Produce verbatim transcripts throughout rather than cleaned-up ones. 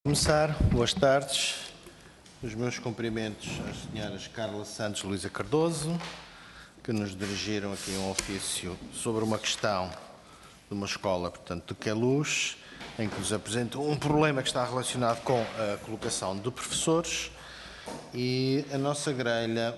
Começar, boas tardes. Os meus cumprimentos às senhoras Carla Santos e Luísa Cardoso, que nos dirigiram aqui um ofício sobre uma questão de uma escola, portanto, de Queluz, em que nos apresentam um problema que está relacionado com a colocação de professores. E a nossa grelha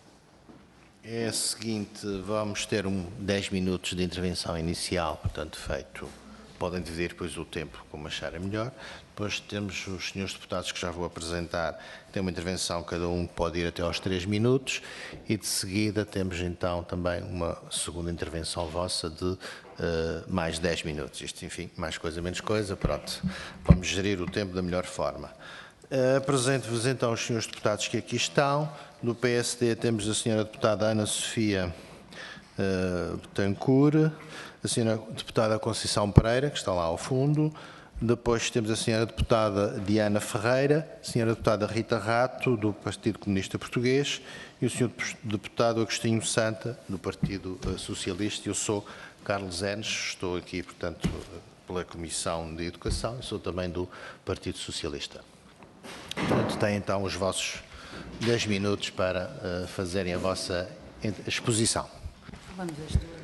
é a seguinte: vamos ter um dez minutos de intervenção inicial, portanto, feito. Podem dividir depois o tempo como acharem melhor. Depois temos os senhores deputados que já vou apresentar, tem uma intervenção, cada um pode ir até aos três minutos, e de seguida temos então também uma segunda intervenção vossa de uh, mais dez minutos. Isto, enfim, mais coisa, menos coisa, pronto. Vamos gerir o tempo da melhor forma. Uh, Apresento-vos então os senhores deputados que aqui estão. Do P S D temos a senhora deputada Ana Sofia uh, Betancourt, a senhora deputada Conceição Pereira, que está lá ao fundo. Depois temos a senhora deputada Diana Ferreira, a senhora deputada Rita Rato, do Partido Comunista Português, e o senhor deputado Agostinho Santa, do Partido Socialista. Eu sou Carlos Enes, estou aqui, portanto, pela Comissão de Educação e sou também do Partido Socialista. Portanto, têm então os vossos dez minutos para uh, fazerem a vossa exposição. Vamos às duas.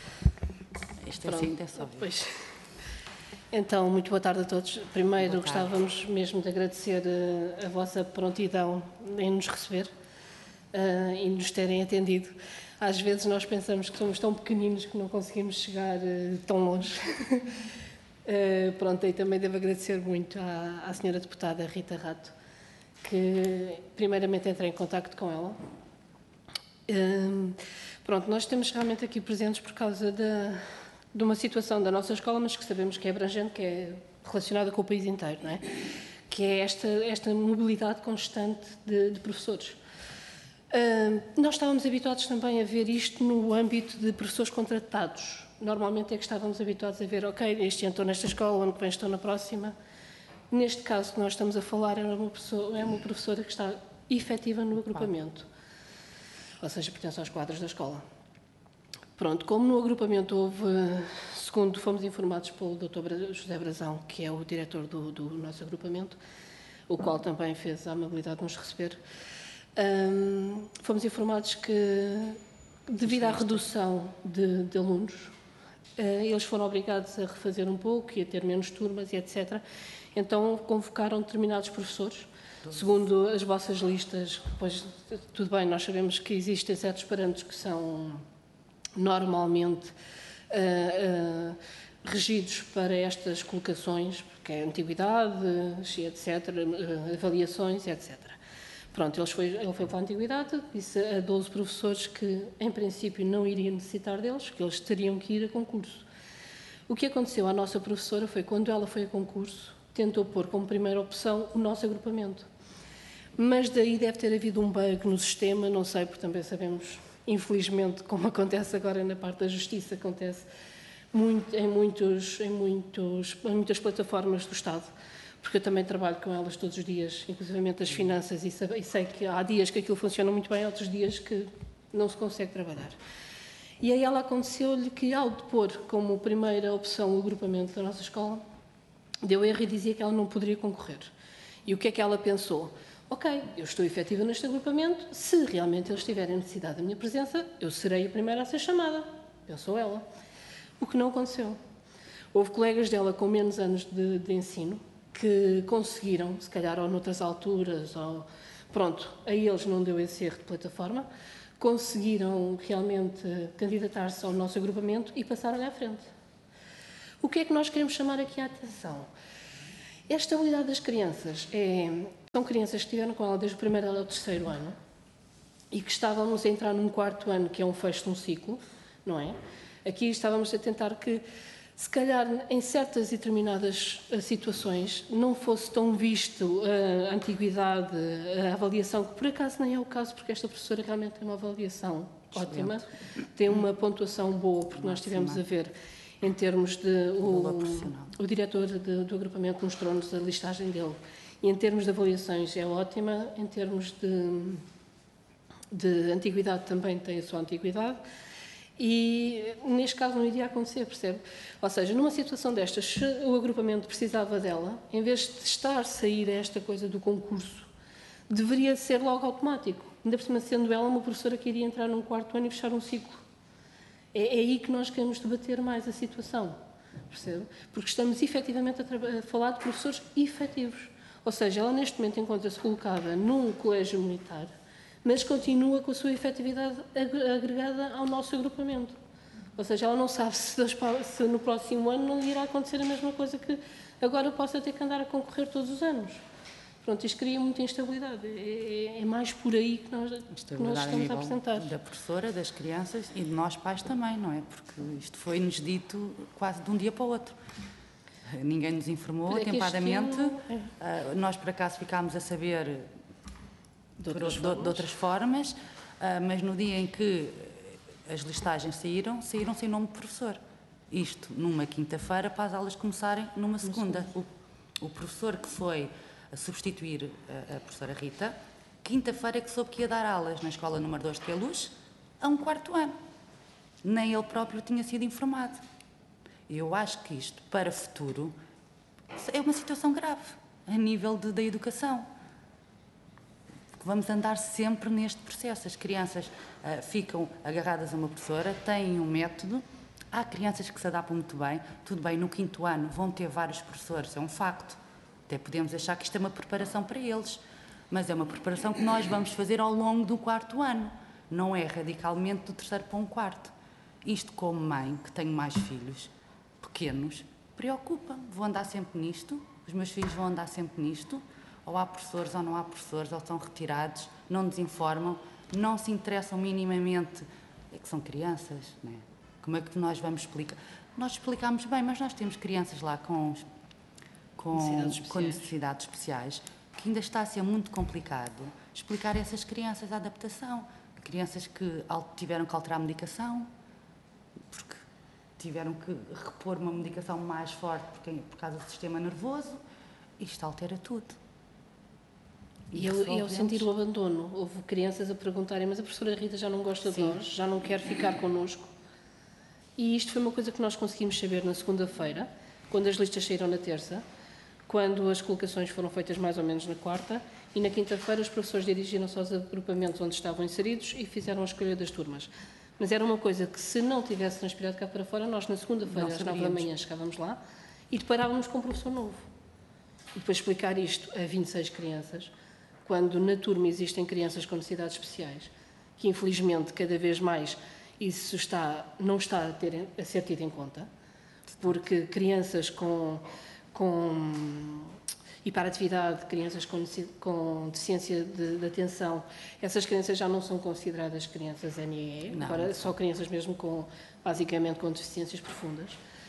Este é assim, é só pois. Então, muito boa tarde a todos. Primeiro, gostávamos mesmo de agradecer uh, a vossa prontidão em nos receber uh, e nos terem atendido. Às vezes nós pensamos que somos tão pequeninos que não conseguimos chegar uh, tão longe. uh, pronto, e também devo agradecer muito à, à senhora deputada Rita Rato, que primeiramente entrei em contacto com ela. Uh, pronto, nós estamos realmente aqui presentes por causa da... de uma situação da nossa escola, mas que sabemos que é abrangente, que é relacionada com o país inteiro, não é? Que é esta, esta mobilidade constante de, de professores. Uh, nós estávamos habituados também a ver isto no âmbito de professores contratados. Normalmente é que estávamos habituados a ver, ok, este ano estou nesta escola, ano que vem estou na próxima. Neste caso que nós estamos a falar, é uma professora, é uma professora que está efetiva no agrupamento, ou seja, pertence aos quadros da escola. Pronto, como no agrupamento houve, segundo fomos informados pelo doutor José Brazão, que é o diretor do, do nosso agrupamento, o qual também fez a amabilidade de nos receber, um, fomos informados que, devido à redução de, de alunos, uh, eles foram obrigados a refazer um pouco e a ter menos turmas e etcétera. Então convocaram determinados professores, segundo as vossas listas. Pois, tudo bem, nós sabemos que existem certos parâmetros que são normalmente uh, uh, regidos para estas colocações, porque é antiguidade, etcétera, uh, avaliações, etcétera. Pronto, ele foi, ele foi para a antiguidade, disse a doze professores que, em princípio, não iria necessitar deles, que eles teriam que ir a concurso. O que aconteceu à nossa professora foi, quando ela foi a concurso, tentou pôr como primeira opção o nosso agrupamento. Mas daí deve ter havido um bug no sistema, não sei, porque também sabemos... Infelizmente, como acontece agora na parte da justiça, acontece muito, em, muitos, em, muitos, em muitas plataformas do Estado, porque eu também trabalho com elas todos os dias, inclusive as finanças, e sei, e sei que há dias que aquilo funciona muito bem, outros dias que não se consegue trabalhar. E aí ela aconteceu-lhe que, ao depor como primeira opção o agrupamento da nossa escola, deu erro e dizia que ela não poderia concorrer. E o que é que ela pensou? Ok, eu estou efetiva neste agrupamento, se realmente eles tiverem necessidade da minha presença, eu serei a primeira a ser chamada, pensou ela. O que não aconteceu. Houve colegas dela com menos anos de, de ensino que conseguiram, se calhar ou noutras alturas, ou pronto, a eles não deu esse erro de plataforma, conseguiram realmente candidatar-se ao nosso agrupamento e passar ali à frente. O que é que nós queremos chamar aqui a atenção? A estabilidade das crianças é... São crianças que estiveram com ela desde o primeiro ao terceiro ano e que estávamos a entrar num quarto ano, que é um fecho de um ciclo, não é? Aqui estávamos a tentar que, se calhar, em certas e determinadas situações, não fosse tão visto a antiguidade, a avaliação, que por acaso nem é o caso, porque esta professora realmente tem uma avaliação ótima, tem uma pontuação boa, porque nós estivemos a ver, em termos de... O, o diretor de, do agrupamento mostrou-nos a listagem dele. E em termos de avaliações é ótima, em termos de, de antiguidade também tem a sua antiguidade, E neste caso não iria acontecer, percebe? Ou seja, numa situação destas, se o agrupamento precisava dela, em vez de estar a sair esta coisa do concurso, deveria ser logo automático. Ainda por cima, sendo ela uma professora que iria entrar num quarto ano e fechar um ciclo. É, é aí que nós queremos debater mais a situação, percebe? Porque estamos efetivamente a, a falar de professores efetivos. Ou seja, ela neste momento encontra-se colocada num colégio militar, mas continua com a sua efetividade agregada ao nosso agrupamento. Ou seja, ela não sabe se, se no próximo ano não irá acontecer a mesma coisa que agora possa ter que andar a concorrer todos os anos. Pronto, isto cria muita instabilidade. É, é mais por aí que nós, que nós estamos a apresentar. Da professora, das crianças e de nós pais também, não é? Porque isto foi-nos dito quase de um dia para o outro. Ninguém nos informou é atempadamente. Ano, é. Nós, por acaso, ficámos a saber de outras, por, formas. De, de outras formas, mas no dia em que as listagens saíram, saíram sem nome de professor. Isto numa quinta-feira para as aulas começarem numa segunda. O, o professor que foi a substituir a, a professora Rita, quinta-feira é que soube que ia dar aulas na escola número dois de Queluz a um quarto ano. Nem ele próprio tinha sido informado. E eu acho que isto, para o futuro, é uma situação grave, a nível de, da educação. Vamos andar sempre neste processo. As crianças uh, ficam agarradas a uma professora, têm um método. Há crianças que se adaptam muito bem. Tudo bem, no quinto ano vão ter vários professores, é um facto. Até podemos achar que isto é uma preparação para eles. Mas é uma preparação que nós vamos fazer ao longo do quarto ano. Não é radicalmente do terceiro para um quarto. Isto, como mãe, que tenho mais filhos pequenos, preocupa-me. Vou andar sempre nisto, os meus filhos vão andar sempre nisto. Ou há professores ou não há professores, ou estão retirados, não nos informam, não se interessam minimamente. É que são crianças, não é? Como é que nós vamos explicar? Nós explicamos bem, mas nós temos crianças lá com, com, necessidades, com especiais. necessidades especiais, que ainda está a ser muito complicado explicar a essas crianças a adaptação. Crianças que tiveram que alterar a medicação, porque tiveram que repor uma medicação mais forte porque, por causa do sistema nervoso, isto altera tudo. E eu, eu sentir o abandono, houve crianças a perguntarem, mas a professora Rita já não gosta Sim. de nós, já não quer ficar connosco. E isto foi uma coisa que nós conseguimos saber na segunda-feira, quando as listas saíram na terça, quando as colocações foram feitas mais ou menos na quarta, e na quinta-feira os professores dirigiram-se aos agrupamentos onde estavam inseridos e fizeram a escolha das turmas. Mas era uma coisa que, se não tivesse transpirado cá para fora, nós na segunda-feira, às nove da manhã, chegávamos lá e deparávamos com um professor novo. E depois explicar isto a vinte e seis crianças, quando na turma existem crianças com necessidades especiais, que infelizmente cada vez mais isso está, não está a, ter, a ser tido em conta, porque crianças com, com hiperatividade, crianças com, com deficiência de, de atenção, essas crianças já não são consideradas crianças N E E, agora só crianças mesmo com, basicamente, com deficiências profundas.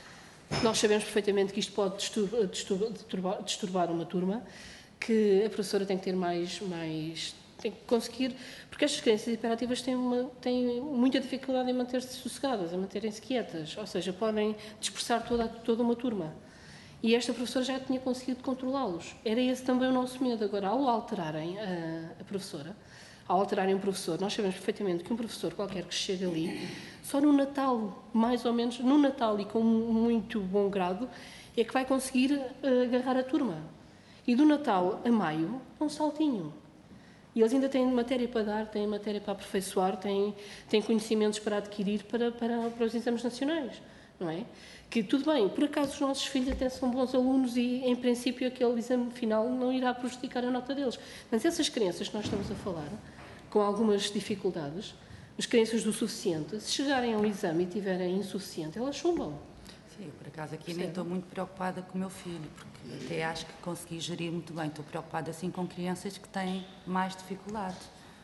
Nós sabemos perfeitamente que isto pode disturbar, disturbar, disturbar uma turma, que a professora tem que ter mais, mais tem que conseguir, porque estas crianças hiperativas têm, uma, têm muita dificuldade em manter-se sossegadas, em manterem-se quietas, ou seja, podem dispersar toda, toda uma turma. E esta professora já tinha conseguido controlá-los. Era esse também o nosso medo. Agora, ao alterarem a, a professora, ao alterarem um professor, nós sabemos perfeitamente que um professor qualquer que chega ali, só no Natal, mais ou menos, no Natal e com muito bom grado, é que vai conseguir uh, agarrar a turma. E do Natal a maio, é um saltinho. E eles ainda têm matéria para dar, têm matéria para aperfeiçoar, têm, têm conhecimentos para adquirir para, para, para os exames nacionais, não é? Que tudo bem, por acaso os nossos filhos até são bons alunos e, em princípio, aquele exame final não irá prejudicar a nota deles. Mas essas crianças que nós estamos a falar, com algumas dificuldades, as crianças do suficiente, se chegarem ao exame e tiverem insuficiente, elas chumbam. Sim, eu, por acaso, aqui nem estou muito preocupada com o meu filho, porque até acho que consegui gerir muito bem. Estou preocupada, assim, com crianças que têm mais dificuldade.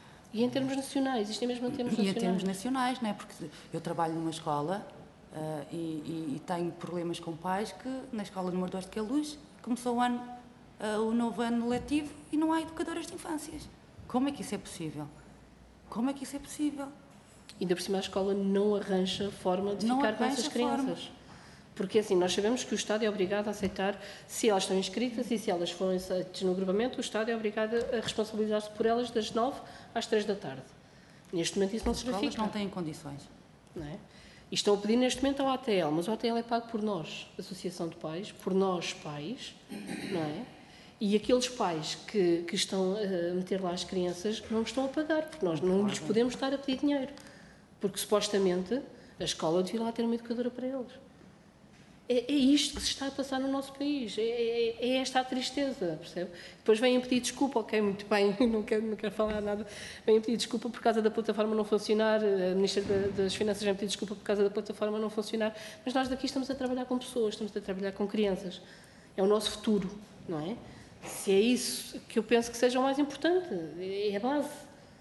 E em termos nacionais? Isto é mesmo em termos e nacionais? E em termos nacionais, não é? Porque eu trabalho numa escola uh, e, e, e tenho problemas com pais que, na escola número dois de Queluz, começou o, ano, uh, o novo ano letivo e não há educadoras de infâncias. Como é que isso é possível? Como é que isso é possível? E ainda por cima a escola não arranja forma de não ficar com essas crianças. Forma. Porque assim, nós sabemos que o Estado é obrigado a aceitar, se elas estão inscritas e se elas forem aceitas no agrupamento, o Estado é obrigado a responsabilizar-se por elas das nove às três da tarde. Neste momento isso não se verifica. As escolas não têm condições. não é? E estão a pedir neste momento ao A T L, mas o A T L é pago por nós, Associação de Pais, por nós pais, não é? E aqueles pais que, que estão a meter lá as crianças não estão a pagar, porque nós não lhes podemos estar a pedir dinheiro, porque supostamente a escola devia lá ter uma educadora para eles. É, é isto que se está a passar no nosso país, é, é, é esta a tristeza, percebe? Depois vêm pedir desculpa, ok, muito bem, não quero, não quero falar nada, vêm pedir desculpa por causa da plataforma não funcionar, a Ministra das Finanças vem pedir desculpa por causa da plataforma não funcionar, mas nós daqui estamos a trabalhar com pessoas, estamos a trabalhar com crianças, é o nosso futuro, não é? Se é isso que eu penso que seja o mais importante, é a base.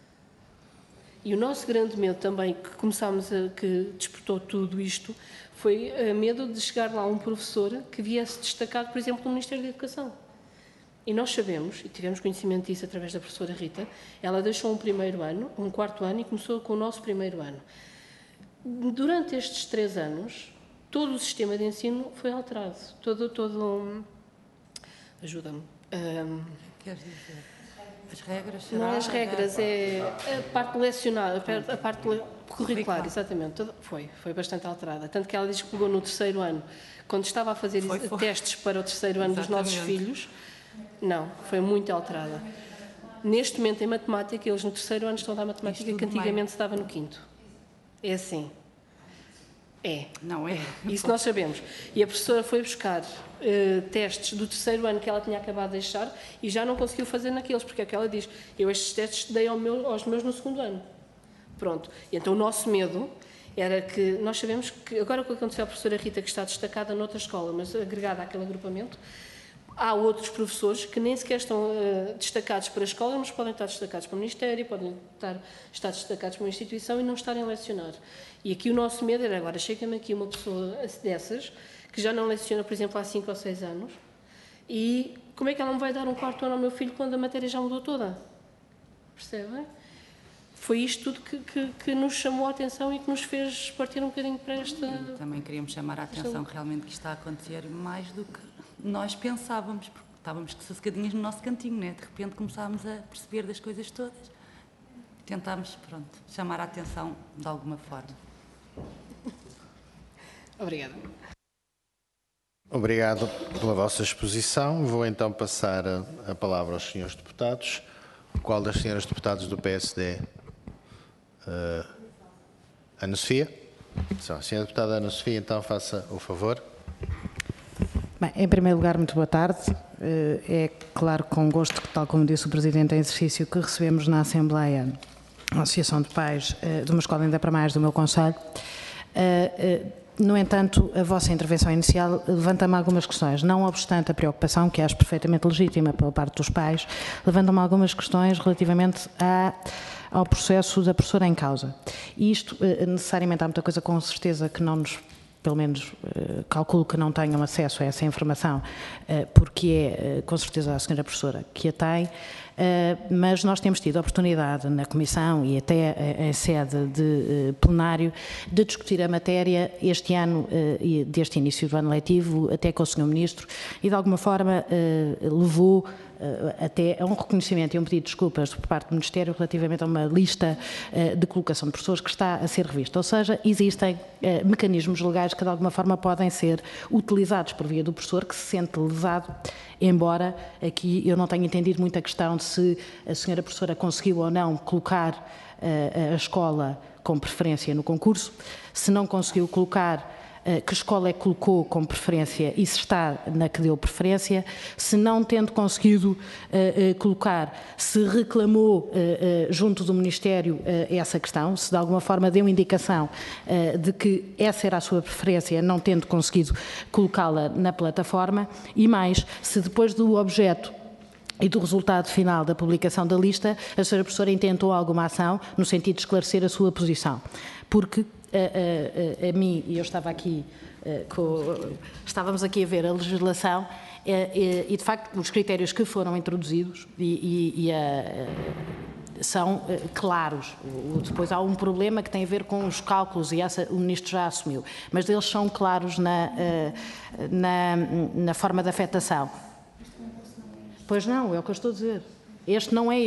E o nosso grande medo também, que começámos a, que despertou tudo isto, foi uh, medo de chegar lá um professor que viesse destacado, por exemplo, no Ministério da Educação. E nós sabemos, e tivemos conhecimento disso através da professora Rita, ela deixou um primeiro ano, um quarto ano, e começou com o nosso primeiro ano. Durante estes três anos, todo o sistema de ensino foi alterado. Todo, todo... Um... Ajuda-me. Um... Queres dizer? As regras? Não é as regras, é a parte lecionada, a parte curricular, exatamente. Foi, foi bastante alterada. Tanto que ela diz que pegou no terceiro ano, quando estava a fazer foi, foi. testes para o terceiro ano exatamente. Dos nossos filhos, não, foi muito alterada. Neste momento, em matemática, eles no terceiro ano estão a dar matemática que antigamente se dava no quinto. É assim. É. Não é. Isso nós sabemos. E a professora foi buscar uh, testes do terceiro ano que ela tinha acabado de deixar e já não conseguiu fazer naqueles, porque é que ela diz, eu estes testes dei ao meu, aos meus no segundo ano. Pronto. E então o nosso medo era que, nós sabemos que, agora o que aconteceu à professora Rita, que está destacada noutra escola, mas agregada àquele agrupamento, há outros professores que nem sequer estão uh, destacados para a escola, mas podem estar destacados para o Ministério, podem estar, estar destacados para uma instituição e não estarem a lecionar. E aqui o nosso medo era, agora chega-me aqui uma pessoa dessas, que já não leciona, por exemplo, há cinco ou seis anos, e como é que ela me vai dar um quarto ano ao meu filho quando a matéria já mudou toda? Percebem? Foi isto tudo que, que, que nos chamou a atenção e que nos fez partir um bocadinho para esta... E também queríamos chamar a atenção realmente que está a acontecer mais do que nós pensávamos, porque estávamos sossegadinhas no nosso cantinho, né? De repente começámos a perceber das coisas todas. Tentámos, pronto, chamar a atenção de alguma forma. Obrigada. Obrigado pela vossa exposição. Vou então passar a, a palavra aos senhores deputados. Qual das senhoras deputadas do P S D? Uh, Ana Sofia? Só, a senhora deputada Ana Sofia, então faça o favor. Bem, em primeiro lugar, muito boa tarde. É claro, com gosto, que, tal como disse o Presidente em exercício, que recebemos na Assembleia a Associação de Pais de uma escola ainda para mais do meu concelho. No entanto, a vossa intervenção inicial levanta-me algumas questões, não obstante a preocupação, que acho perfeitamente legítima pela parte dos pais, levanta-me algumas questões relativamente a, ao processo da professora em causa. E isto, necessariamente, há muita coisa com certeza que não nos... pelo menos calculo que não tenham acesso a essa informação, porque é com certeza a senhora professora que a tem, mas nós temos tido a oportunidade na Comissão e até em sede de plenário de discutir a matéria este ano, deste início do ano letivo, até com o senhor Ministro, e de alguma forma levou até a um reconhecimento e um pedido de desculpas por parte do Ministério relativamente a uma lista de colocação de professores que está a ser revista. Ou seja, existem mecanismos legais que de alguma forma podem ser utilizados por via do professor que se sente lesado, embora aqui eu não tenha entendido muito a questão de se a senhora professora conseguiu ou não colocar a escola com preferência no concurso, se não conseguiu colocar, que escola é que colocou como preferência e se está na que deu preferência, se não tendo conseguido uh, uh, colocar, se reclamou uh, uh, junto do Ministério uh, essa questão, se de alguma forma deu indicação uh, de que essa era a sua preferência, não tendo conseguido colocá-la na plataforma, e mais, se depois do objeto e do resultado final da publicação da lista, a senhora professora intentou alguma ação no sentido de esclarecer a sua posição. Porque a, a, a mim, e eu estava aqui, com, estávamos aqui a ver a legislação e, e de facto os critérios que foram introduzidos e, e, e a, são claros. Depois há um problema que tem a ver com os cálculos e essa o Ministro já assumiu, mas eles são claros na, na, na forma de afetação. Pois não, é o que eu estou a dizer. Este não é esse.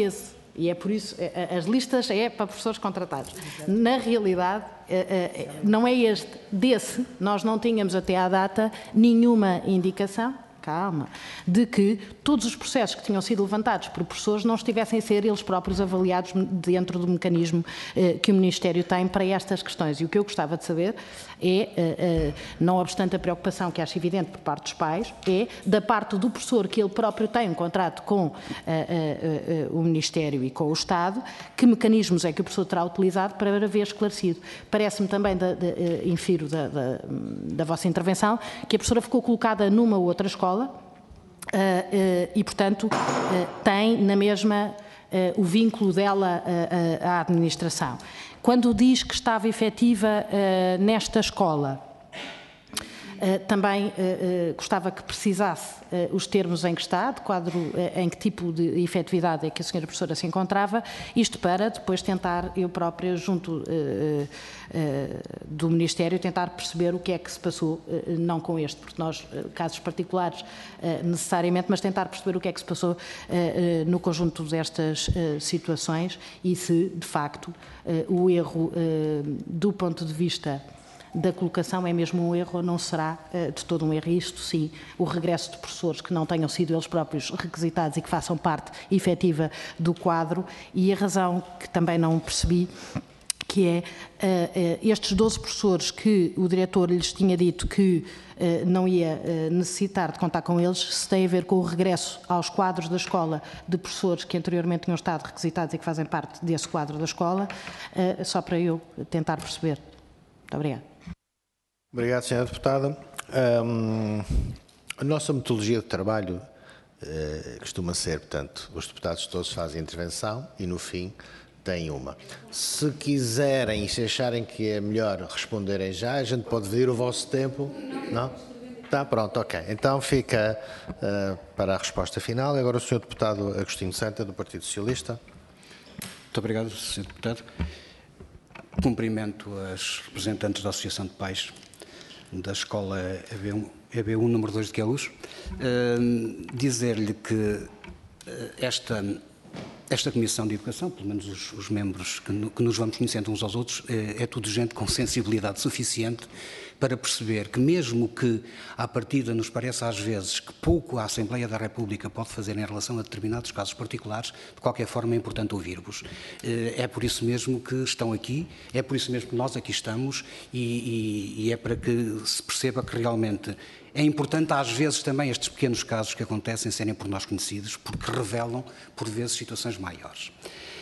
E é por isso, as listas é para professores contratados. Na realidade, não é este. Desse, nós não tínhamos até à data nenhuma indicação, calma, de que todos os processos que tinham sido levantados por professores não estivessem a ser eles próprios avaliados dentro do mecanismo eh, que o Ministério tem para estas questões. E o que eu gostava de saber é, eh, eh, não obstante a preocupação que acho evidente por parte dos pais, é da parte do professor que ele próprio tem um contrato com eh, eh, eh, o Ministério e com o Estado, que mecanismos é que o professor terá utilizado para ver esclarecido. Parece-me também, da, de, eh, infiro da, da, da vossa intervenção, que a professora ficou colocada numa ou outra escola, Uh, uh, e, portanto, uh, tem na mesma uh, o vínculo dela uh, uh, à administração. Quando diz que estava efetiva uh, nesta escola, Uh, também uh, uh, gostava que precisasse uh, os termos em que está, de quadro, uh, em que tipo de efetividade é que a senhora professora se encontrava, isto para depois tentar, eu própria, junto uh, uh, do Ministério, tentar perceber o que é que se passou, uh, não com este, porque nós, uh, casos particulares, uh, necessariamente, mas tentar perceber o que é que se passou uh, uh, no conjunto destas uh, situações e se, de facto, uh, o erro, uh, do ponto de vista da colocação é mesmo um erro ou não será uh, de todo um erro. Isto sim, o regresso de professores que não tenham sido eles próprios requisitados e que façam parte efetiva do quadro, e a razão que também não percebi, que é uh, uh, estes doze professores que o diretor lhes tinha dito que uh, não ia uh, necessitar de contar com eles, se tem a ver com o regresso aos quadros da escola de professores que anteriormente tinham estado requisitados e que fazem parte desse quadro da escola, uh, só para eu tentar perceber. Muito obrigada. Obrigado, senhora Deputada. Um, a nossa metodologia de trabalho uh, costuma ser, portanto, os deputados todos fazem intervenção e, no fim, têm uma. Se quiserem e se acharem que é melhor responderem já, a gente pode dividir o vosso tempo. Não? Está pronto, ok. Então fica uh, para a resposta final. Agora o senhor Deputado Agostinho Santa, do Partido Socialista. Muito obrigado, senhor Deputado. Cumprimento as representantes da Associação de Pais da Escola E B um, E B um número dois de Queluz. Uh, dizer-lhe que uh, esta, esta Comissão de Educação, pelo menos os, os membros que, no, que nos vamos conhecendo uns aos outros, é, é tudo gente com sensibilidade suficiente para perceber que, mesmo que à partida nos pareça às vezes que pouco a Assembleia da República pode fazer em relação a determinados casos particulares, de qualquer forma é importante ouvir-vos. É por isso mesmo que estão aqui, é por isso mesmo que nós aqui estamos e, e, e é para que se perceba que realmente é importante às vezes também estes pequenos casos que acontecem serem por nós conhecidos, porque revelam por vezes situações maiores.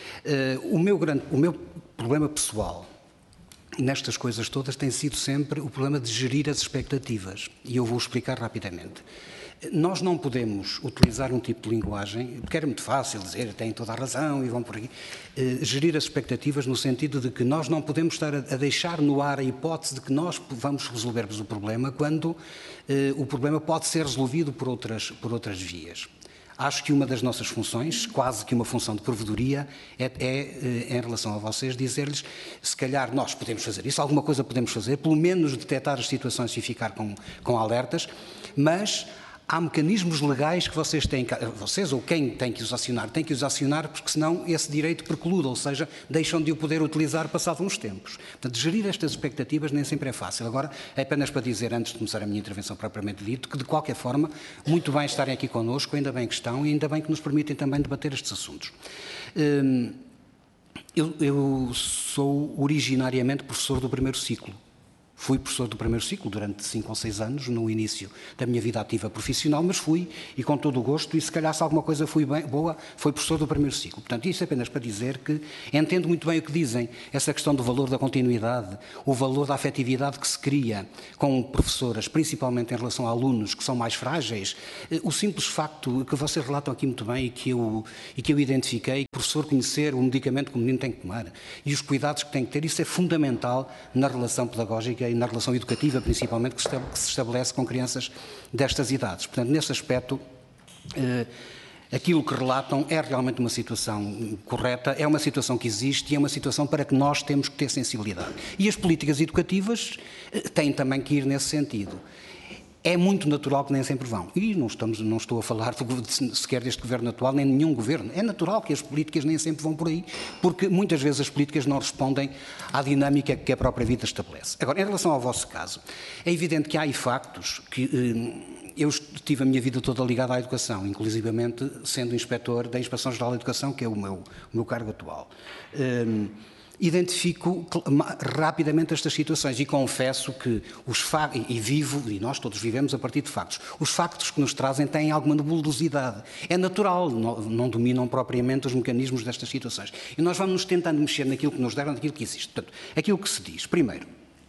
O meu, grande, o meu problema pessoal nestas coisas todas tem sido sempre o problema de gerir as expectativas, e eu vou explicar rapidamente. Nós não podemos utilizar um tipo de linguagem, porque era muito fácil dizer, têm toda a razão e vão por aqui, eh, gerir as expectativas no sentido de que nós não podemos estar a, a deixar no ar a hipótese de que nós vamos resolver-vos o problema quando eh, o problema pode ser resolvido por outras, por outras vias. Acho que uma das nossas funções, quase que uma função de provedoria, é, é em relação a vocês, dizer-lhes, se calhar nós podemos fazer isso, alguma coisa podemos fazer, pelo menos detectar as situações e ficar com, com alertas, mas há mecanismos legais que vocês têm, vocês ou quem tem que os acionar, tem que os acionar, porque senão esse direito preclude, ou seja, deixam de o poder utilizar passado uns tempos. Portanto, gerir estas expectativas nem sempre é fácil. Agora, é apenas para dizer, antes de começar a minha intervenção propriamente dito, que de qualquer forma, muito bem estarem aqui connosco, ainda bem que estão e ainda bem que nos permitem também debater estes assuntos. Hum, eu, eu sou originariamente professor do primeiro ciclo. Fui professor do primeiro ciclo durante cinco ou seis anos, no início da minha vida ativa profissional, mas fui, e com todo o gosto, e se calhar se alguma coisa foi bem, boa, foi professor do primeiro ciclo. Portanto, isso é apenas para dizer que entendo muito bem o que dizem, essa questão do valor da continuidade, o valor da afetividade que se cria com professoras, principalmente em relação a alunos que são mais frágeis. O simples facto que vocês relatam aqui muito bem e que eu, e que eu identifiquei, o professor conhecer o medicamento que o menino tem que tomar e os cuidados que tem que ter, isso é fundamental na relação pedagógica e na relação educativa, principalmente, que se estabelece com crianças destas idades. Portanto, nesse aspecto, eh, aquilo que relatam é realmente uma situação correta, é uma situação que existe e é uma situação para que nós temos que ter sensibilidade. E as políticas educativas eh, têm também que ir nesse sentido. É muito natural que nem sempre vão. E não, estamos, não estou a falar de, sequer deste governo atual, nem de nenhum governo. É natural que as políticas nem sempre vão por aí, porque muitas vezes as políticas não respondem à dinâmica que a própria vida estabelece. Agora, em relação ao vosso caso, é evidente que há aí factos que... Eh, eu tive a minha vida toda ligada à educação, inclusivamente sendo inspetor da Inspeção-Geral da Educação, que é o meu, o meu cargo atual. Eh, Identifico rapidamente estas situações e confesso que os factos, e vivo, e nós todos vivemos a partir de factos, os factos que nos trazem têm alguma nebulosidade. É natural, não, não dominam propriamente os mecanismos destas situações. E nós vamos tentando mexer naquilo que nos deram, naquilo que existe. Portanto, aquilo que se diz. Primeiro,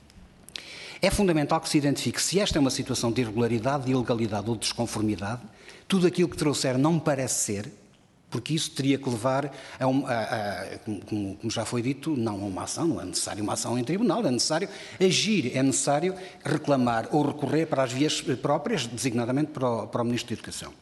é fundamental que se identifique se esta é uma situação de irregularidade, de ilegalidade ou de desconformidade, tudo aquilo que trouxer não me parece ser, porque isso teria que levar a, uma, a, a como, como já foi dito, não a uma ação, não é necessário uma ação em tribunal, é necessário agir, é necessário reclamar ou recorrer para as vias próprias, designadamente para o, para o Ministro da Educação.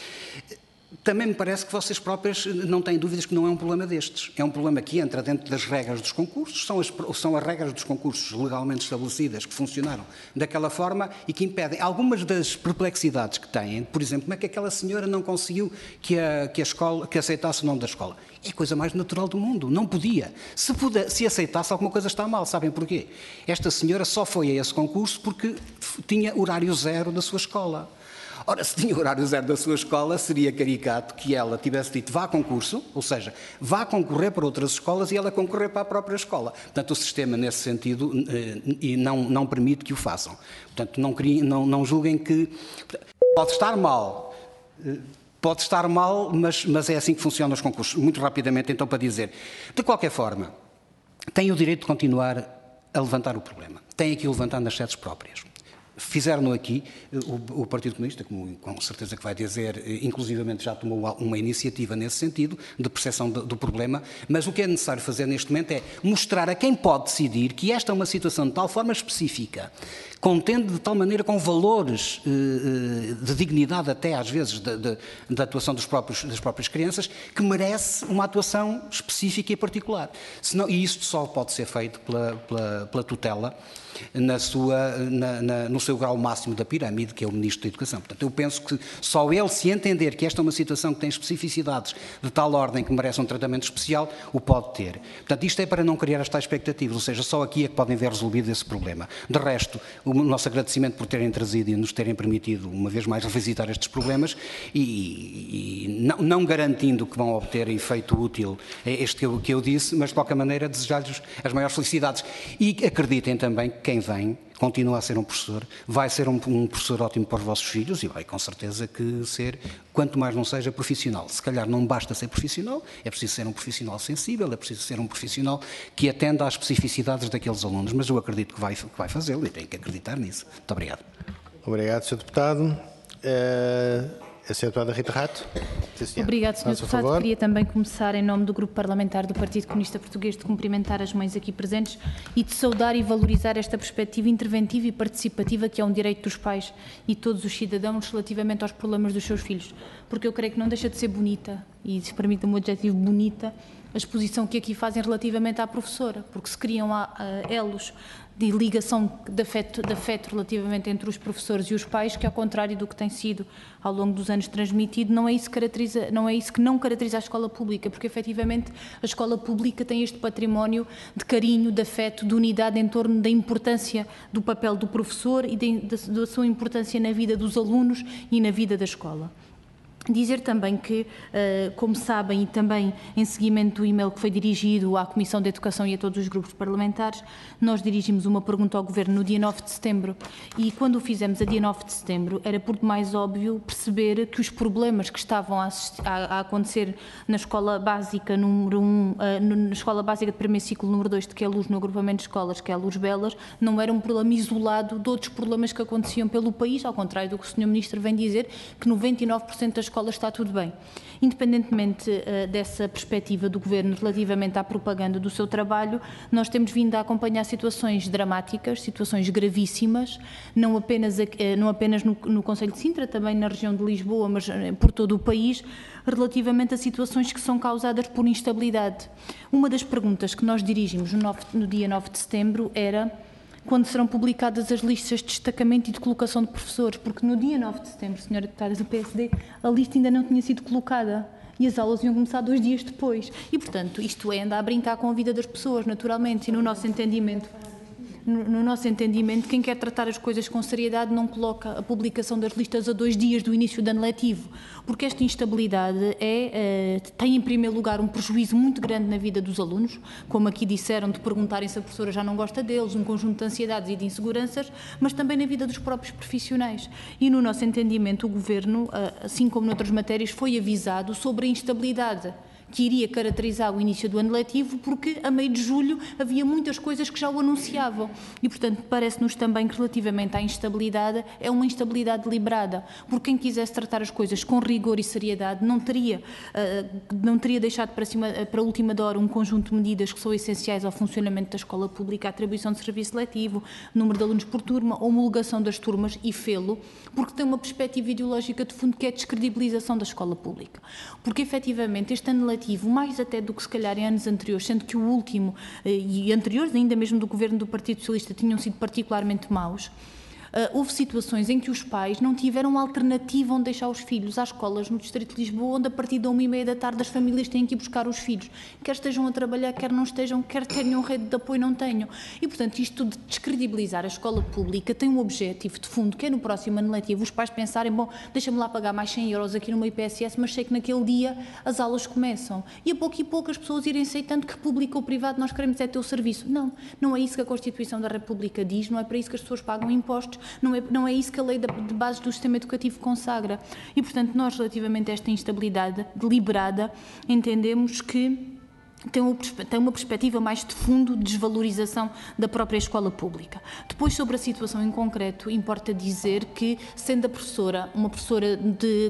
Também me parece que vocês próprios não têm dúvidas que não é um problema destes. É um problema que entra dentro das regras dos concursos, são as, são as regras dos concursos legalmente estabelecidas que funcionaram daquela forma e que impedem algumas das perplexidades que têm. Por exemplo, como é que aquela senhora não conseguiu que a, que a escola, que aceitasse o nome da escola? É a coisa mais natural do mundo, não podia. Se, puder, se aceitasse, alguma coisa está mal, sabem porquê? Esta senhora só foi a esse concurso porque tinha horário zero da sua escola. Ora, se tinha horário zero da sua escola, seria caricato que ela tivesse dito vá a concurso, ou seja, vá concorrer para outras escolas e ela concorrer para a própria escola. Portanto, o sistema, nesse sentido, e não, não permite que o façam. Portanto, não, não, não julguem que... Pode estar mal, pode estar mal, mas, mas é assim que funcionam os concursos. Muito rapidamente, então, para dizer, de qualquer forma, têm o direito de continuar a levantar o problema. Têm aqui o levantar nas sedes próprias. Fizeram-no aqui, o, o Partido Comunista, como com certeza que vai dizer, inclusivamente já tomou uma iniciativa nesse sentido, de percepção do, do problema, mas o que é necessário fazer neste momento é mostrar a quem pode decidir que esta é uma situação de tal forma específica, contendo de tal maneira com valores eh, de dignidade até às vezes da atuação dos próprios, das próprias crianças, que merece uma atuação específica e particular. Senão, e isto só pode ser feito pela, pela, pela tutela na sua, na, na, no seu grau máximo da pirâmide, que é o Ministro da Educação. Portanto, eu penso que só ele se entender que esta é uma situação que tem especificidades de tal ordem que merece um tratamento especial, o pode ter. Portanto, isto é para não criar estas expectativas, ou seja, só aqui é que podem ver resolvido esse problema. De resto, o nosso agradecimento por terem trazido e nos terem permitido, uma vez mais, revisitar estes problemas e, e não, não garantindo que vão obter efeito útil este que eu, que eu disse, mas de qualquer maneira desejar-lhes as maiores felicidades. E acreditem também que quem vem continua a ser um professor, vai ser um, um professor ótimo para os vossos filhos e vai com certeza que ser, quanto mais não seja, profissional. Se calhar não basta ser profissional, é preciso ser um profissional sensível, é preciso ser um profissional que atenda às especificidades daqueles alunos, mas eu acredito que vai, que vai fazê-lo e tenho que acreditar nisso. Muito obrigado. Obrigado, senhor Deputado. Uh, a senhora Deputada Rita Rato. Sim, Obrigado, senhor Deputado. Queria também começar, em nome do Grupo Parlamentar do Partido Comunista Português, de cumprimentar as mães aqui presentes e de saudar e valorizar esta perspectiva interventiva e participativa que é um direito dos pais e todos os cidadãos relativamente aos problemas dos seus filhos. Porque eu creio que não deixa de ser bonita, e se permite-me o adjetivo bonita, a exposição que aqui fazem relativamente à professora, porque se criam uh, elos de ligação de afeto, de afeto relativamente entre os professores e os pais, que ao contrário do que tem sido ao longo dos anos transmitido, não é isso que caracteriza, não é isso que não caracteriza a escola pública, porque efetivamente a escola pública tem este património de carinho, de afeto, de unidade em torno da importância do papel do professor e de, de, da sua importância na vida dos alunos e na vida da escola. Dizer também que, como sabem, e também em seguimento do e-mail que foi dirigido à Comissão de Educação e a todos os grupos parlamentares, nós dirigimos uma pergunta ao Governo no dia nove de setembro e quando o fizemos a dia nove de setembro era por demais óbvio perceber que os problemas que estavam a, a, a acontecer na escola básica número um, na escola básica de primeiro ciclo número dois, de que é a luz no agrupamento de escolas, que é a Luz Belas, não era um problema isolado de outros problemas que aconteciam pelo país, ao contrário do que o senhor Ministro vem dizer, que noventa e nove por cento das escola está tudo bem. Independentemente uh, dessa perspectiva do Governo relativamente à propaganda do seu trabalho, nós temos vindo a acompanhar situações dramáticas, situações gravíssimas, não apenas, uh, não apenas no, no Concelho de Sintra, também na região de Lisboa, mas uh, por todo o país, relativamente a situações que são causadas por instabilidade. Uma das perguntas que nós dirigimos no, nove, no dia nove de setembro era quando serão publicadas as listas de destacamento e de colocação de professores, porque no dia nove de setembro, senhora Deputada do P S D, a lista ainda não tinha sido colocada. E as aulas iam começar dois dias depois. E, portanto, isto é andar a brincar com a vida das pessoas, naturalmente, e no nosso entendimento, no, no nosso entendimento, quem quer tratar as coisas com seriedade não coloca a publicação das listas a dois dias do início do ano letivo, porque esta instabilidade é, uh, tem, em primeiro lugar, um prejuízo muito grande na vida dos alunos, como aqui disseram, de perguntarem se a professora já não gosta deles, um conjunto de ansiedades e de inseguranças, mas também na vida dos próprios profissionais. E, no nosso entendimento, o Governo, uh, assim como noutras matérias, foi avisado sobre a instabilidade que iria caracterizar o início do ano letivo, porque a meio de julho havia muitas coisas que já o anunciavam. E, portanto, parece-nos também que relativamente à instabilidade, é uma instabilidade deliberada, porque quem quisesse tratar as coisas com rigor e seriedade não teria, uh, não teria deixado para, cima, para a última hora um conjunto de medidas que são essenciais ao funcionamento da escola pública, a atribuição de serviço letivo, número de alunos por turma, homologação das turmas e fê-lo, porque tem uma perspectiva ideológica de fundo que é a descredibilização da escola pública. Porque, efetivamente, este ano letivo, mais até do que se calhar em anos anteriores, sendo que o último e anteriores, ainda mesmo do governo do Partido Socialista, tinham sido particularmente maus, Uh, houve situações em que os pais não tiveram alternativa onde deixar os filhos às escolas no Distrito de Lisboa, onde a partir da uma e meia da tarde as famílias têm que ir buscar os filhos, quer estejam a trabalhar, quer não estejam, quer tenham rede de apoio, não tenham. E, portanto, isto de descredibilizar a escola pública tem um objetivo de fundo, que é no próximo ano letivo os pais pensarem, bom, deixa-me lá pagar mais cem euros aqui no I P S S, mas sei que naquele dia as aulas começam. E a pouco e pouco as pessoas irem aceitando que público ou privado nós queremos é ter o serviço. Não, não é isso que a Constituição da República diz, não é para isso que as pessoas pagam impostos, Não é, não é isso que a lei de base do sistema educativo consagra. E, portanto, nós, relativamente a esta instabilidade deliberada, entendemos que tem uma perspectiva mais de fundo de desvalorização da própria escola pública. Depois, sobre a situação em concreto, importa dizer que, sendo a professora uma professora de,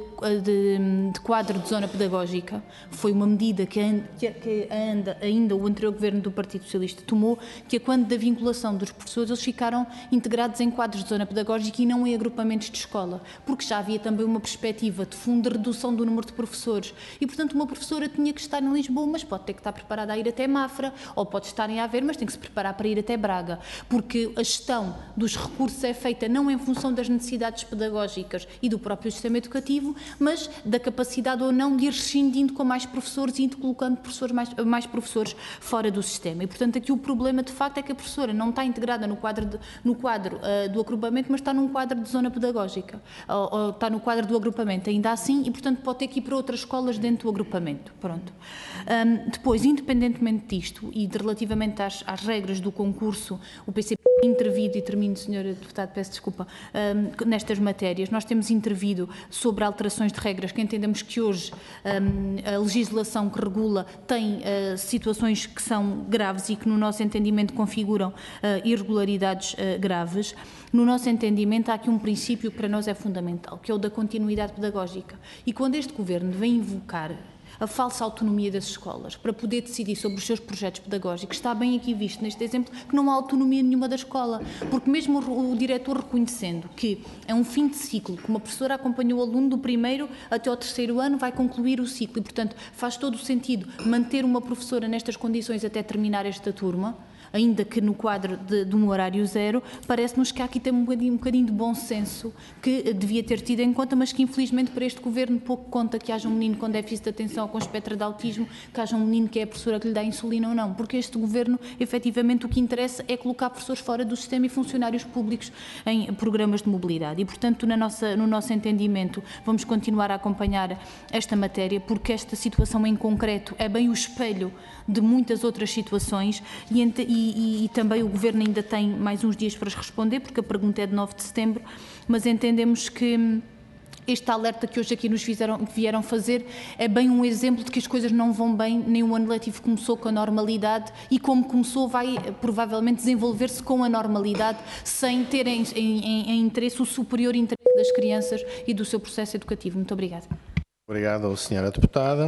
de, de quadro de zona pedagógica, foi uma medida que, que ainda, ainda o anterior governo do Partido Socialista tomou, que é quando da vinculação dos professores, eles ficaram integrados em quadros de zona pedagógica e não em agrupamentos de escola, porque já havia também uma perspectiva de fundo de redução do número de professores. E, portanto, uma professora tinha que estar em Lisboa, mas pode ter que estar preparada a ir até Mafra, ou pode estar em Aveiro, mas tem que se preparar para ir até Braga, porque a gestão dos recursos é feita não em função das necessidades pedagógicas e do próprio sistema educativo, mas da capacidade ou não de ir rescindindo com mais professores e indo colocando professores mais, mais professores fora do sistema. E, portanto, aqui o problema, de facto, é que a professora não está integrada no quadro, de, no quadro uh, do agrupamento, mas está num quadro de zona pedagógica, ou, ou está no quadro do agrupamento, ainda assim, e, portanto, pode ter que ir para outras escolas dentro do agrupamento. Pronto. Um, depois, independentemente disto e de relativamente às, às regras do concurso, o P C P tem intervido, e termino, senhora Deputada, peço desculpa, um, nestas matérias, nós temos intervido sobre alterações de regras que entendemos que hoje um, a legislação que regula tem uh, situações que são graves e que no nosso entendimento configuram uh, irregularidades uh, graves. No nosso entendimento há aqui um princípio que para nós é fundamental, que é o da continuidade pedagógica. E quando este Governo vem invocar a falsa autonomia das escolas para poder decidir sobre os seus projetos pedagógicos, está bem aqui visto neste exemplo que não há autonomia nenhuma da escola, porque mesmo o, o diretor reconhecendo que é um fim de ciclo, que uma professora acompanhou o aluno do primeiro até ao terceiro ano, vai concluir o ciclo e, portanto, faz todo o sentido manter uma professora nestas condições até terminar esta turma, ainda que no quadro de, de um horário zero, parece-nos que há aqui também um bocadinho, um bocadinho de bom senso que devia ter tido em conta, mas que infelizmente para este Governo pouco conta que haja um menino com déficit de atenção ou com espectro de autismo, que haja um menino que é a professora que lhe dá insulina ou não, porque este Governo, efetivamente, o que interessa é colocar professores fora do sistema e funcionários públicos em programas de mobilidade. E, portanto, na nossa, no nosso entendimento, vamos continuar a acompanhar esta matéria, porque esta situação em concreto é bem o espelho de muitas outras situações e, e E, e também o Governo ainda tem mais uns dias para responder, porque a pergunta é de nove de setembro, mas entendemos que este alerta que hoje aqui nos fizeram, vieram fazer é bem um exemplo de que as coisas não vão bem, nem o ano letivo começou com a normalidade e como começou vai provavelmente desenvolver-se com a normalidade sem ter em, em, em interesse o superior interesse das crianças e do seu processo educativo. Muito obrigada. Obrigado, senhora Deputada.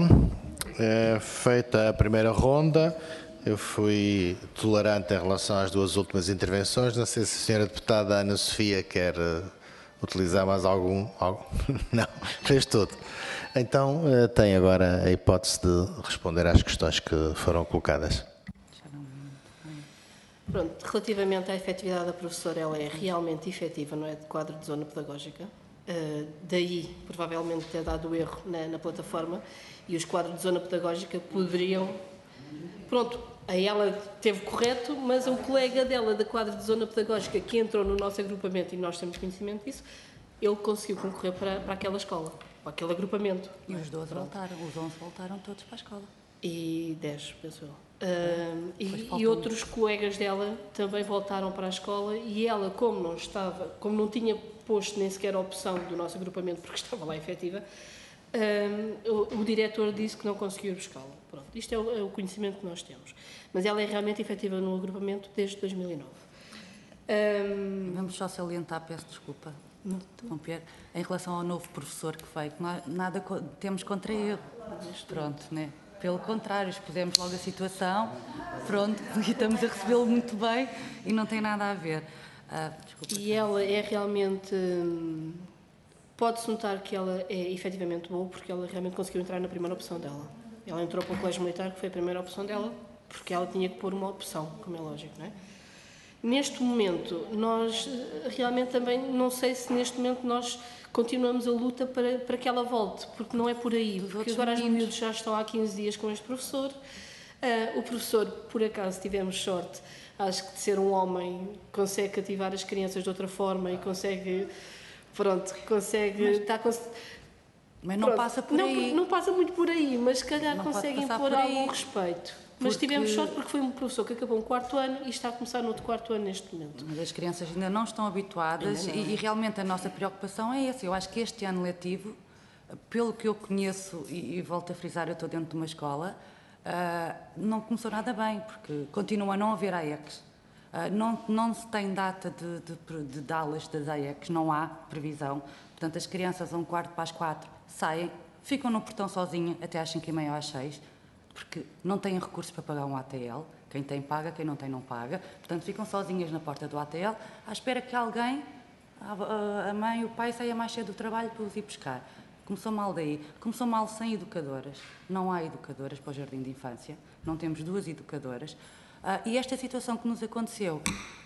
É feita a primeira ronda. Eu fui tolerante em relação às duas últimas intervenções. Não sei se a senhora Deputada Ana Sofia quer uh, utilizar mais algum... algum? Não, fez tudo. Então, uh, tem agora a hipótese de responder às questões que foram colocadas. Pronto, relativamente à efetividade da professora, ela é realmente efetiva, não é de quadro de zona pedagógica. Uh, daí, provavelmente, ter dado erro na, na plataforma e os quadros de zona pedagógica poderiam... Pronto, a ela teve correto, mas o colega dela da quadro de zona pedagógica que entrou no nosso agrupamento e nós temos conhecimento disso, ele conseguiu concorrer para, para aquela escola, para aquele agrupamento. E os doze voltaram, os onze voltaram todos para a escola. E dez, penso eu. Uh, e, faltam e outros colegas dela também voltaram para a escola e ela, como não estava, como não tinha posto nem sequer a opção do nosso agrupamento porque estava lá efetiva, um, o, o diretor disse que não conseguiu ir buscá-la. Pronto, isto é o, é o conhecimento que nós temos. Mas ela é realmente efetiva no agrupamento desde dois mil e nove. Um, Vamos só salientar, peço desculpa, interromper, em relação ao novo professor que veio, que nós nada co- temos contra ele. Pronto, né? Pelo contrário, expusemos logo a situação, pronto, e estamos a recebê-lo muito bem e não tem nada a ver. Ah, desculpa. E ela é realmente... hum, Pode-se notar que ela é efetivamente boa porque ela realmente conseguiu entrar na primeira opção dela. Ela entrou para o colégio militar, que foi a primeira opção dela, porque ela tinha que pôr uma opção, como é lógico, não é? Neste momento, nós realmente também, não sei se neste momento nós continuamos a luta para, para que ela volte, porque não é por aí, porque agora as miúdos já estão há quinze dias com este professor. Uh, o professor, por acaso, tivemos sorte, acho que de ser um homem, consegue cativar as crianças de outra forma e consegue, pronto, consegue... Mas, está cons... mas não pronto, passa por não, aí. Não passa muito por aí, mas se calhar Não pode consegue passar impor por aí, algum respeito. Mas porque- tivemos sorte porque foi um professor que acabou um quarto ano e está a começar no outro quarto ano neste momento. Mas as crianças ainda não estão habituadas Ainda não. E, e realmente a nossa preocupação é essa. Eu acho que este ano letivo, pelo que eu conheço, e, e volto a frisar, eu estou dentro de uma escola, ah, não começou nada bem, porque continua a não haver A E Cs. Ah, não, não se tem data de, de, de, de aulas das A E Cs, não há previsão. Portanto, as crianças a um quarto para as quatro saem, ficam no portão sozinhas até às cinco e meia ou às seis, porque não têm recursos para pagar um A T L. Quem tem paga, quem não tem não paga. Portanto, ficam sozinhas na porta do A T L à espera que alguém, a mãe, o pai, saia mais cedo do trabalho para os ir buscar. Começou mal daí. Começou mal sem educadoras. Não há educadoras para o jardim de infância. Não temos duas educadoras. Uh, e esta situação que nos aconteceu,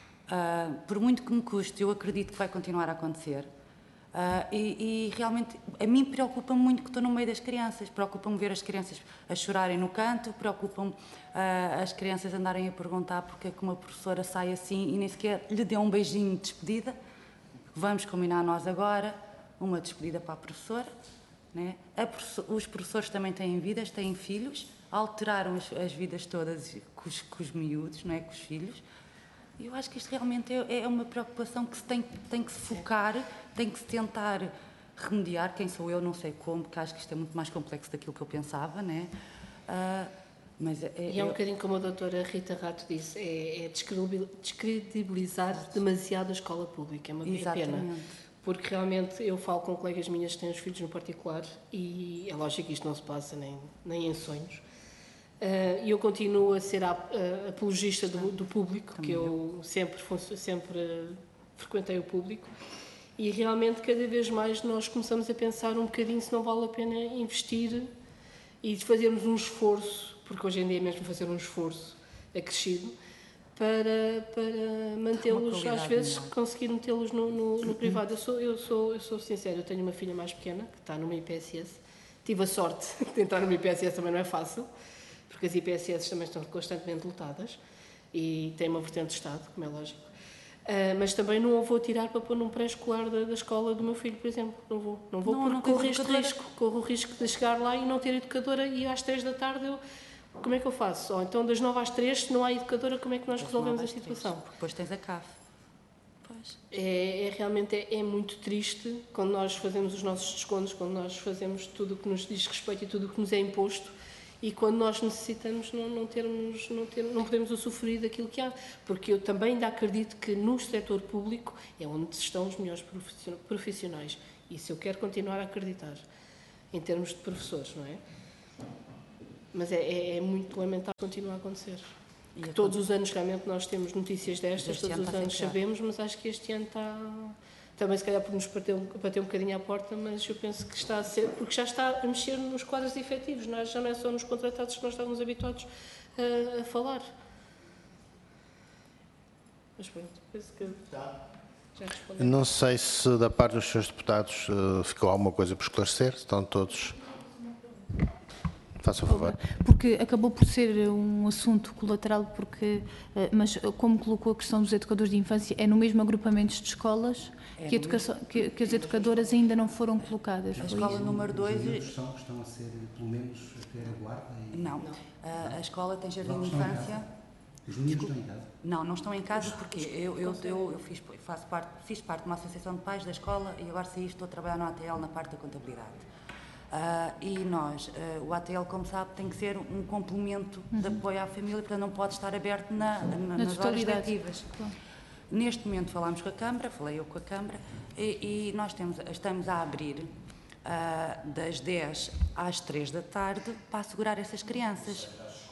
uh, por muito que me custe, eu acredito que vai continuar a acontecer. Uh, e, e realmente a mim preocupa-me muito que estou no meio das crianças, preocupa-me ver as crianças a chorarem no canto, preocupa-me uh, as crianças andarem a perguntar porque é que uma professora sai assim e nem sequer lhe deu um beijinho de despedida. Vamos combinar nós agora uma despedida para a professora, né? A professor, os professores também têm vidas, têm filhos, alteraram as, as vidas todas com os, com os miúdos, não é? Com os filhos. Eu acho que isto realmente é, é uma preocupação que se tem, tem que se focar, tem que se tentar remediar. Quem sou eu, não sei como, porque acho que isto é muito mais complexo daquilo que eu pensava, né? Uh, mas é, E é um eu... bocadinho como a doutora Rita Rato disse, é, é descredibilizar demasiado a escola pública, é uma é pena. Porque realmente eu falo com colegas minhas que têm os filhos no particular e é lógico que isto não se passa nem, nem em sonhos. E uh, eu continuo a ser a, a, apologista do, do público, Também que eu, eu sempre, sempre uh, frequentei o público, e realmente cada vez mais nós começamos a pensar um bocadinho se não vale a pena investir e fazermos um esforço, porque hoje em dia é mesmo fazer um esforço acrescido, para, para mantê-los, às vezes melhor. Conseguir metê-los no, no, no privado. Eu sou, eu, sou, eu sou sincera, eu tenho uma filha mais pequena, que está numa I P S S, tive a sorte de entrar numa I P S S, também não é fácil, porque as I P S S também estão constantemente lotadas e têm uma vertente de Estado, como é lógico. Uh, mas também não a vou tirar para pôr num pré-escolar da, da escola do meu filho, por exemplo. Não vou, não vou não, porque corro este risco. Corro o risco de chegar lá e não ter educadora e às três da tarde eu... Como é que eu faço? Ou então das nove às três, se não há educadora, como é que nós das resolvemos a situação? três, depois tens a C A F. Pois. É, é, realmente é, é muito triste quando nós fazemos os nossos descontos, quando nós fazemos tudo o que nos diz respeito e tudo o que nos é imposto, e quando nós necessitamos não, não, termos, não, ter, não podemos usufruir daquilo que há, porque eu também ainda acredito que no setor público é onde estão os melhores profissionais, e isso eu quero continuar a acreditar, em termos de professores, não é? Mas é, é, é muito lamentável continuar a acontecer. Que todos os anos realmente nós temos notícias destas, todos os anos sabemos, mas acho que este ano está... Também se calhar por nos bater um, bater um bocadinho à porta, mas eu penso que está a ser... Porque já está a mexer nos quadros efetivos, não é? Já não é só nos contratados que nós estávamos habituados a, a falar. Mas pronto, penso que já respondi. Não sei se da parte dos senhores deputados eh, ficou alguma coisa por esclarecer. Estão todos... Faça o favor. Porque acabou por ser um assunto colateral, porque, eh, mas como colocou a questão dos educadores de infância, é no mesmo agrupamento de escolas que, a educação, que, que as educadoras ainda não foram colocadas. A foi escola isso? número dois... Estão, estão a ser, pelo menos, até a guarda e... Não. A, a escola tem jardim de infância. Os meninos estão em casa? Não, não estão em casa porque eu, eu, eu, eu fiz, faço parte, fiz parte de uma associação de pais da escola e agora saí, estou a trabalhar no A T L na parte da contabilidade. Uh, e nós, uh, o A T L, como sabe, tem que ser um complemento uhum. de apoio à família, portanto não pode estar aberto na, na, na nas horas totalidade. letivas. Claro. Neste momento falámos com a Câmara, falei eu com a Câmara, e, e nós temos, estamos a abrir uh, das dez às três da tarde para assegurar essas crianças.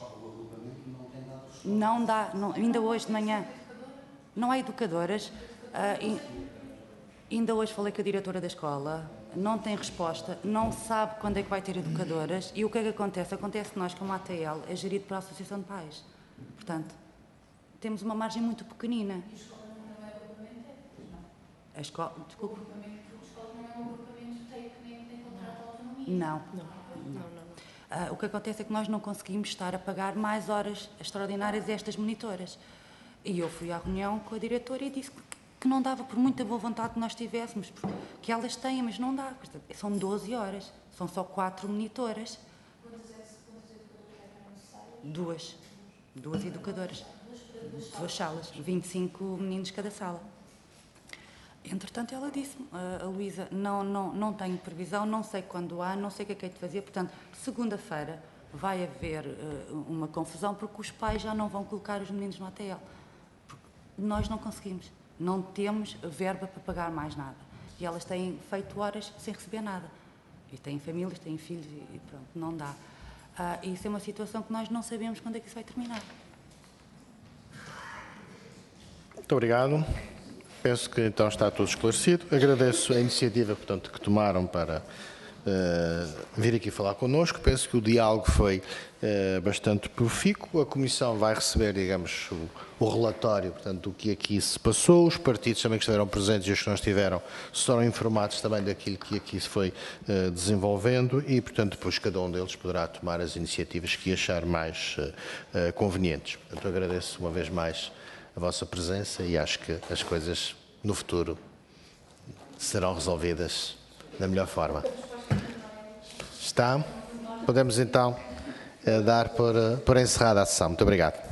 Não dá, não, ainda hoje de manhã, não há educadoras, uh, e, ainda hoje falei com a diretora da escola, não tem resposta, não sabe quando é que vai ter educadoras, e o que é que acontece? Acontece que nós, como A T L, é gerido pela Associação de Pais. Portanto, temos uma margem muito pequenina. E a escola não é agrupamento? Não. A escola, desculpa. O agrupamento, a escola não é um agrupamento que tem contrato de autonomia? Não. Não, não, não. Uh, o que acontece é que nós não conseguimos estar a pagar mais horas extraordinárias a estas monitoras. E eu fui à reunião com a diretora e disse que que não dava, por muita boa vontade que nós tivéssemos, que elas têm, mas não dá. São doze horas, são só quatro monitoras. Quantas educadoras eram necessárias? Duas. Duas educadoras. Duas salas, vinte e cinco meninos cada sala. Entretanto, ela disse-me, a Luísa, não, não, não tenho previsão, não sei quando há, não sei o que é que é de fazer, portanto, segunda-feira vai haver uh, uma confusão, porque os pais já não vão colocar os meninos no A T L. Porque nós não conseguimos. Não temos verba para pagar mais nada. E elas têm feito horas sem receber nada. E têm famílias, têm filhos e pronto, não dá. Ah, e isso é uma situação que nós não sabemos quando é que isso vai terminar. Muito obrigado. Penso que então está tudo esclarecido. Agradeço a iniciativa, portanto, que tomaram para uh, vir aqui falar connosco. Penso que o diálogo foi uh, bastante profícuo. A Comissão vai receber, digamos, o, o relatório, portanto, do que aqui se passou. Os partidos também que estiveram presentes e os que não estiveram serão informados também daquilo que aqui se foi uh, desenvolvendo e, portanto, depois cada um deles poderá tomar as iniciativas que achar mais uh, uh, convenientes. Portanto, agradeço uma vez mais a vossa presença e acho que as coisas no futuro serão resolvidas da melhor forma. Está? Podemos então dar por, por encerrada a sessão. Muito obrigado.